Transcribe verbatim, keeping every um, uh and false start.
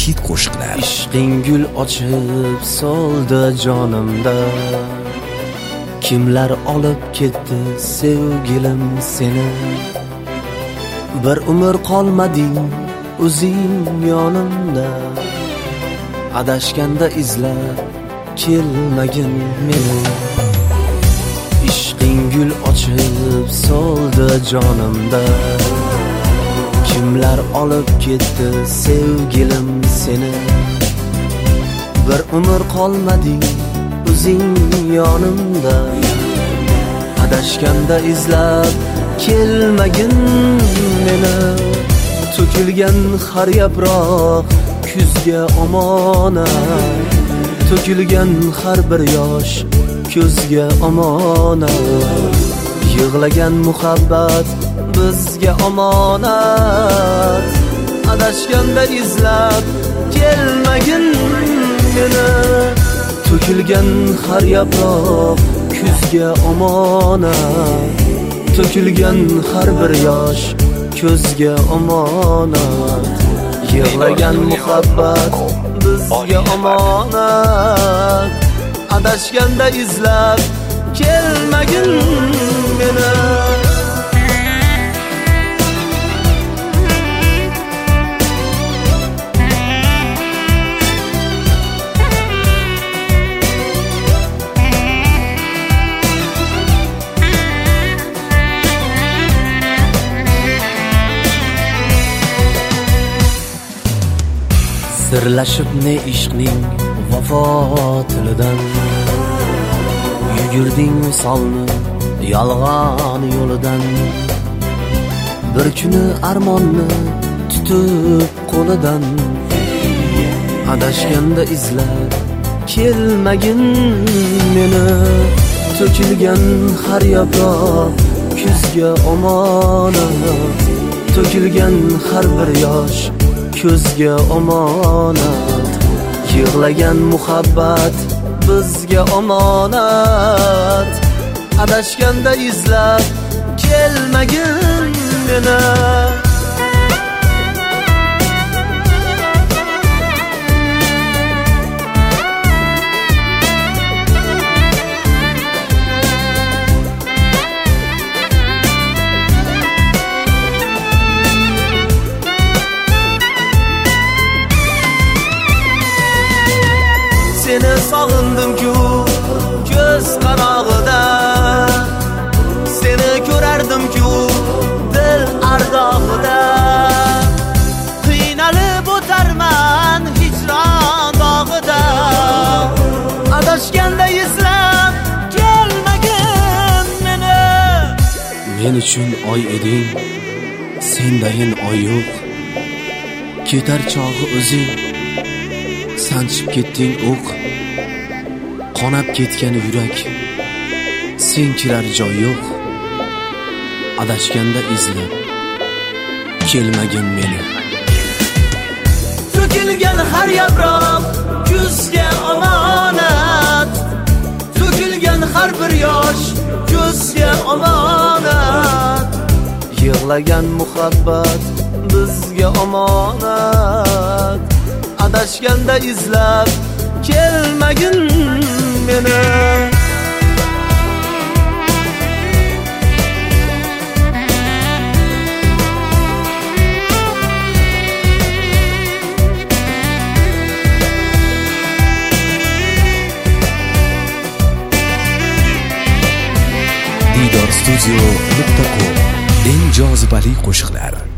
hit qo'shiqlar. Ishqing gul ochib soldi jonimda, kimlar olib ketdi sevgilim seni. Bir umr qolmading o'zing yonimda, adashganda izlab kelmagin meni. Ishqing gul ochib soldi jonimda, kimlar olib ketdi sevgilim seni. Bir umr qolmading o'zing yonimda, adashganda izlab kelmagin meni. To'kilgan har yaproq kuzga omonat, to'kilgan har bir yosh ko'zga omonat. Yig'lagan muhabbat bizga omonat, adashganda izlab kelmagin meni. To'kilgan har yaproq kuzga omonat, to'kilgan har bir yosh ko'zga omonat. Yig'lagan muhabbat bizga omonat, adashganda izlab kelmagin meni. Sirlashib ne ishqning vafo tilidan, yugirding solni yolg'on yo'lidan. Bir kuni armonni tutib qo'lidan, adashganda izlab kelmagin meni. To'kilgan har yaproq kuzga omonat, to'kilgan har bir yosh ko'zga omonat. Yig'lagan muhabbat bizga omonat, adashganda izlab kelmagin meni. Seni sog'indim-ku ko'z qarog'ida, seni ko'rardim-ku dil ardog'ida. Qiynalib o'tarman hijron dog'ida, adashganda izlab kelmagin meni. Men uchun oy eding, sendayin oy yo'q. Ketar chog'i o'zing sanchib ketding o'q. Qonab ketgan yurak, sen kirar joy yo'q. Adashganda izlab kelmagin meni. To'kilgan har yaproq kuzga omonat, to'kilgan har bir yosh ko'zga omonat. Yig'lagan muhabbat bizga omonat, adashganda izlab kelmagin meni. Didor studio nuqta com eng jozibali qo'shiqlar.